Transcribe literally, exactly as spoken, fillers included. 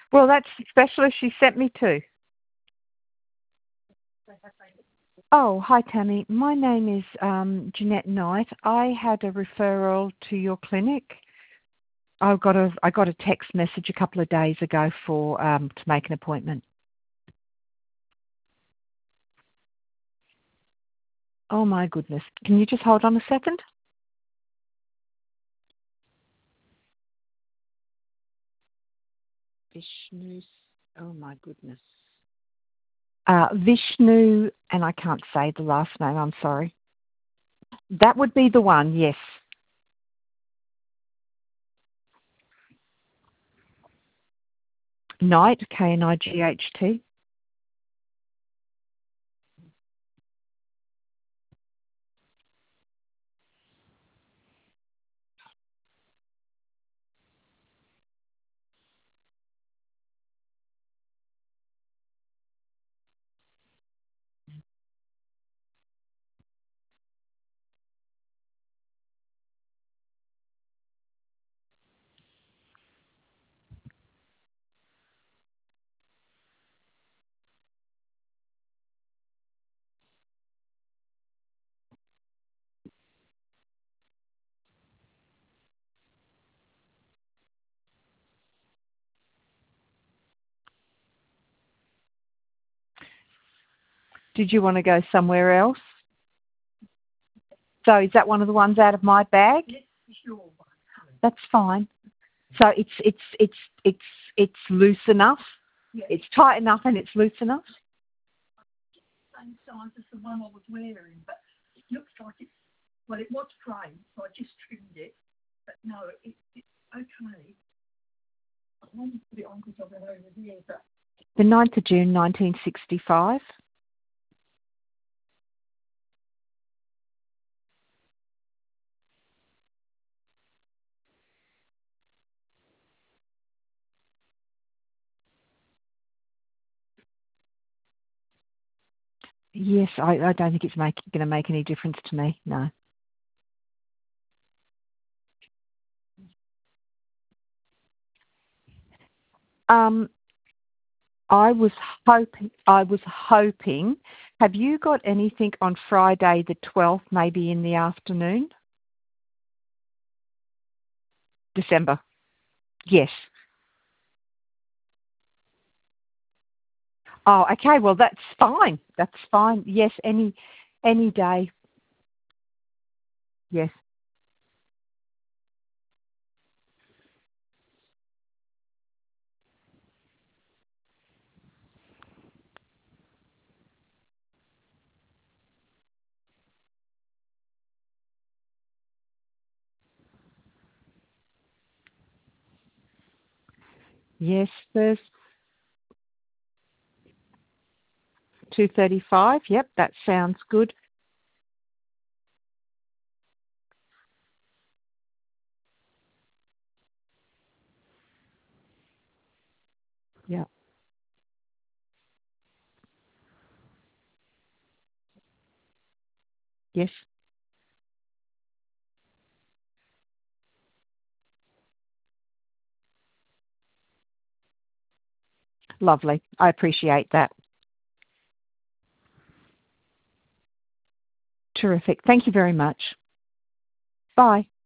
Well, that's the specialist she sent me to. Oh, hi Tammy. My name is um, Jeanette Knight. I had a referral to your clinic. I got a I got a text message a couple of days ago for um, to make an appointment. Oh my goodness! Can you just hold on a second? Vishnu. Oh my goodness. Uh, Vishnu, and I can't say the last name. I'm sorry. That would be the one. Yes. Knight, K N I G H T. Did you want to go somewhere else? So is that one of the ones out of my bag? That's fine. So it's it's it's it's it's loose enough. It's tight enough and it's loose enough. Same size as the one I was wearing, but it looks like it's well, it was framed, so I just trimmed it. But no, it, it's okay. I want to put it on because I've been over here, but the ninth of June, nineteen sixty-five. Yes, I, I don't think it's make, going to make any difference to me. No. Um, I was hoping. I was hoping. Have you got anything on Friday the twelfth, maybe in the afternoon? December. Yes. Oh, okay. Well, that's fine. That's fine. Yes, any any day. Yes. Yes, Thursday, two thirty-five. Yep, that sounds good. Yeah. Yes. Lovely. I appreciate that. Terrific. Thank you very much. Bye.